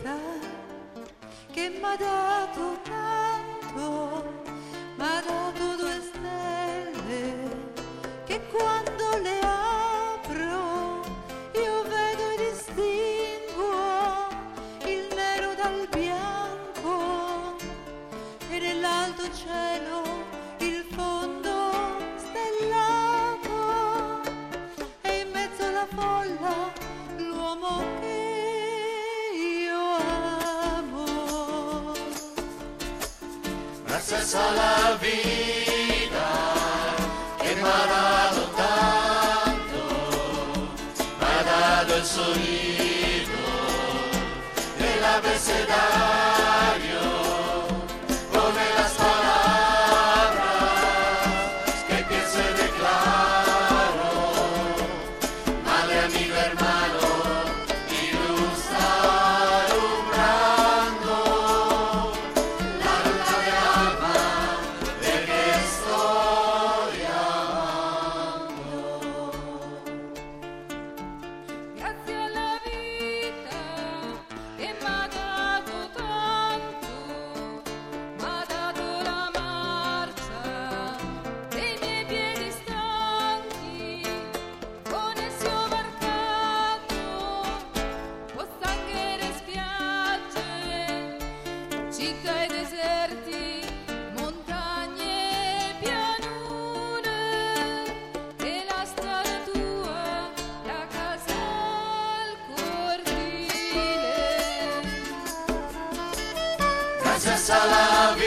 vita che m'ha dato tanto, m'ha dato 2 stelle che quando le apro io vedo e distinguo il nero dal bianco e nell'alto cielo il fondo stellato e in mezzo alla folla l'uomo che io amo. Gracias a la vida que me ha dado tanto, me ha dado el sonido del abecedario, pone las palabras que pienso y declaro, madre, amigo, hermano, y luz alumbrando la lucha de alma de que estoy amando. Grazie alla vita che m'ha dato tanto, m'ha dato la marcia dei miei piedi stanchi, connessi o varcato, pozzanghere e spiagge, città e deserti, montagne e pianure, e la strada tua, la casa al cortile. Gracias a la vida